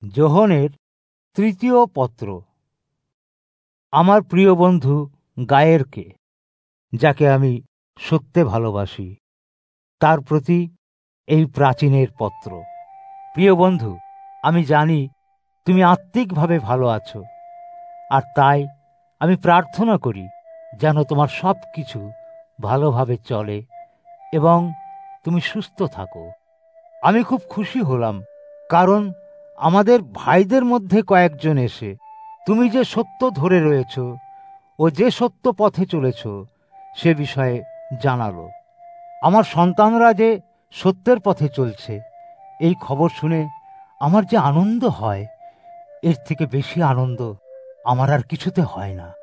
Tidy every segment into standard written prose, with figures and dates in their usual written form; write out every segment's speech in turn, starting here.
যোহনের তৃতীয় পত্র। আমার প্রিয় বন্ধু গায়েরকে, যাকে আমি সত্যে ভালোবাসি, তার প্রতি এই প্রাচীনের পত্র। প্রিয় বন্ধু, আমি জানি তুমি আত্মিকভাবে ভালো আছো, আর তাই আমি প্রার্থনা করি যেন তোমার সব কিছু ভালোভাবে চলে এবং তুমি সুস্থ থাকো। আমি খুব খুশি হলাম, কারণ আমাদের ভাইদের মধ্যে কয়েকজন এসে তুমি যে সত্য ধরে রয়েছ ও যে সত্য পথে চলেছ সে বিষয়ে জানালো। আমার সন্তানরা যে সত্যের পথে চলছে এই খবর শুনে আমার যে আনন্দ হয়, এর থেকে বেশি আনন্দ আমার আর কিছুতে হয় না।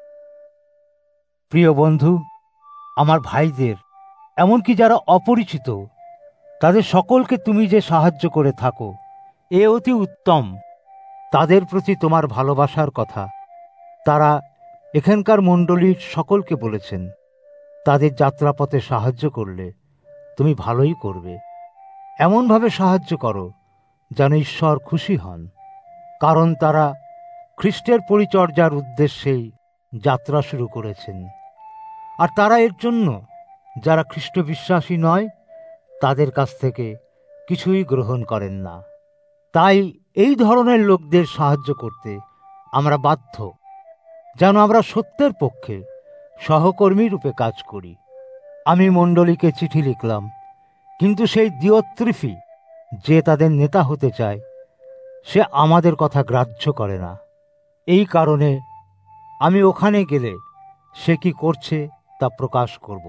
প্রিয় বন্ধু, আমার ভাইদের, এমনকি যারা অপরিচিত, তাদের সকলকে তুমি যে সাহায্য করে থাকো এ অতি উত্তম। তাদের প্রতি তোমার ভালোবাসার কথা তারা এখানকার মণ্ডলীর সকলকে বলেছেন। তাদের যাত্রাপথে সাহায্য করলে তুমি ভালোই করবে। এমনভাবে সাহায্য করো যেন ঈশ্বর খুশি হন, কারণ তারা খ্রিস্টের পরিচর্যার উদ্দেশ্যেই যাত্রা শুরু করেছেন, আর তারা এর জন্য যারা খ্রিস্ট বিশ্বাসী নয় তাদের কাছ থেকে কিছুই গ্রহণ করেন না। তাই এই ধরনের লোকদের সাহায্য করতে আমরা বাধ্য, যেন আমরা সত্যের পক্ষে সহকর্মী রূপে কাজ করি। আমি মণ্ডলীকে চিঠি লিখলাম, কিন্তু সেই দিওত্রিফি, যে তাদের নেতা হতে চায়, সে আমাদের কথা গ্রাহ্য করে না। এই কারণে আমি ওখানে গেলে সে কি করছে তা প্রকাশ করব।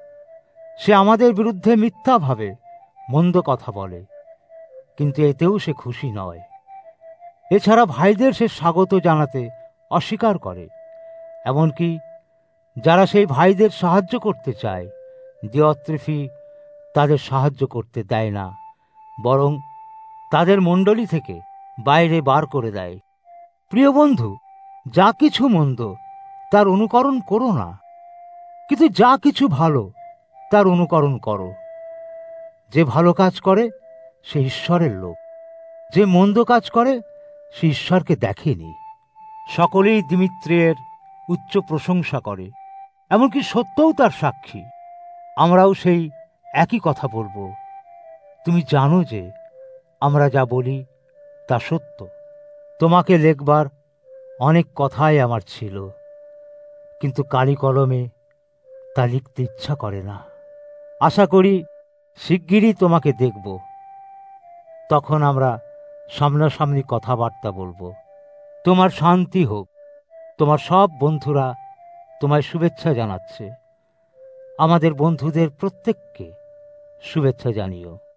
সে আমাদের বিরুদ্ধে মিথ্যাভাবে মন্দ কথা বলে, কিন্তু এতেও সে খুশি নয়। এছাড়া ভাইদের সে স্বাগত জানাতে অস্বীকার করে। এমনকি যারা সেই ভাইদের সাহায্য করতে চায়, দিওত্রিফি তাদের সাহায্য করতে দেয় না, বরং তাদের মণ্ডলী থেকে বাইরে বার করে দেয়। প্রিয় বন্ধু, যা কিছু মন্দ তার অনুকরণ করো না, কিন্তু যা কিছু ভালো তার অনুকরণ করো। যে ভালো কাজ করে সে ঈশ্বরের লোক, যে মন্দ কাজ করে সে ঈশ্বরকে দেখেনি। সকলেই দিমিত্রিয়ের উচ্চ প্রশংসা করে, এমনকি সত্যও তার সাক্ষী। আমরাও সেই একই কথা বলবো। তুমি জানো যে আমরা যা বলি তা সত্য। তোমাকে লেখবার অনেক কথাই আমার ছিল, কিন্তু কালি কলমে তা লিখতে ইচ্ছা করে না। আশা করি শিগগিরই তোমাকে দেখব, তখন আমরা সামনাসামনি কথাবার্তা বলবো। তোমার শান্তি হোক। তোমার সব বন্ধুরা তোমায় শুভেচ্ছা জানাচ্ছে। আমাদের বন্ধুদের প্রত্যেককে শুভেচ্ছা জানিও।